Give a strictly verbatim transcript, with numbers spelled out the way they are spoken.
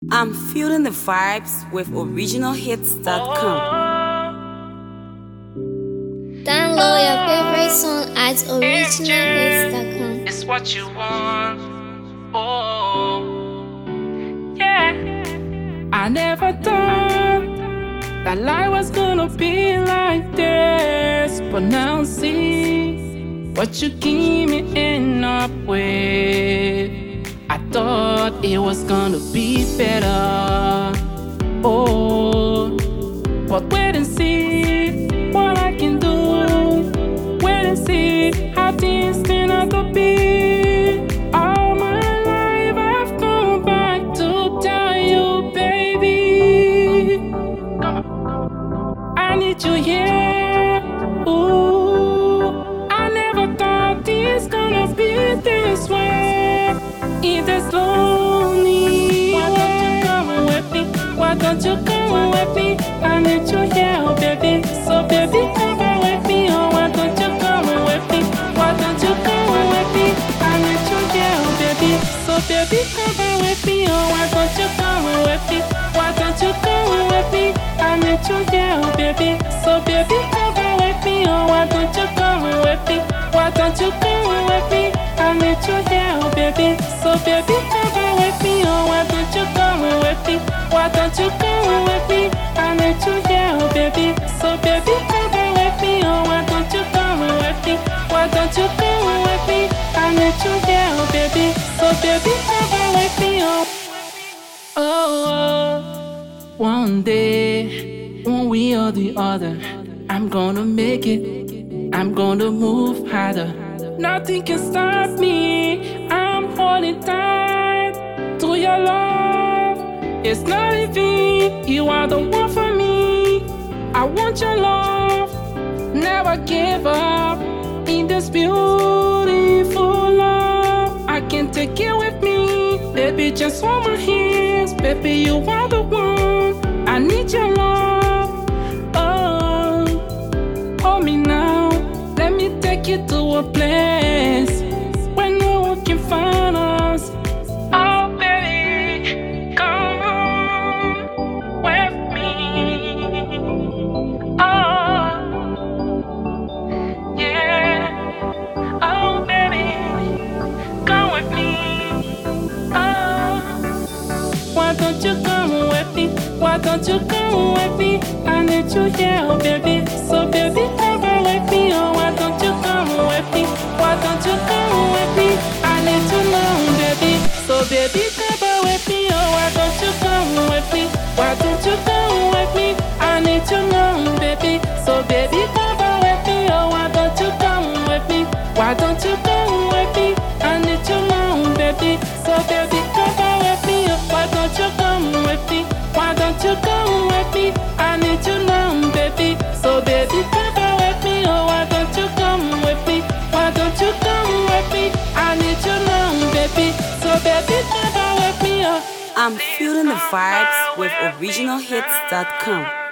I'm feeling the vibes with original hits dot com. Download your favorite song at original hits dot com. It's what you want. Oh, yeah. I never thought that life was gonna be like this, but now see what you keep me end up with. I thought it was gonna be better. Oh, but wait and see what I can do. Wait and see how things turn out to be. All my life I've come back to tell you, baby, I need you here. Ooh, I never thought this gonna be this way. It is lonely. Why don't you come with me? Why don't you come with me? I need you here, oh baby. So baby, come with me. Oh, why don't you come with me? Why don't you come with me? I need you here, oh baby. So baby, come with me. Oh, why don't you come with me? Why don't you come with me? I need you here, oh baby. So baby, come with me. Oh, why don't you come with me? Why don't you come with me? I need you here, oh baby. So baby, come with me. Oh, why don't you come with me? Why don't you come with me? I need you here, oh baby. So baby, come with me. Oh, why don't you come with me? Why don't you come with me? I need you here, oh baby. So baby, come with me. Oh, oh, oh. One day, one way or the other, I'm gonna make it. I'm gonna move harder. Nothing can stop me. I'm holding tight to your love. It's not in vain. You are the one for me. I want your love. Never give up in this beautiful love. I can take it with me. Baby, just hold my hands. Baby, you are the one. I need your love. Oh, hold me now. Let me take you to a place where no one can find us. Oh, baby, come on with me. Oh, yeah. Oh, baby, come with me. Oh, why don't you come with me? Why don't you come with me? I need you here, oh, baby. So, baby, come with me. Oh, why don't you come with me? Why don't you come with me? I need to know, baby. So baby, come with me. Oh, why don't you come with me? Why don't you come with me? I need to know, baby. So baby, come with me. Oh, why don't you come with me? Why don't you come with me? I need to know, baby. So baby, come with me. Oh, why don't you come with me? Why don't you come with me? I need to know, baby. So baby, come with me. Oh, why don't you come with me? Why don't you come with me? I need to know, baby. So baby, come with me. Oh, I'm feeling the vibes with original hits dot com.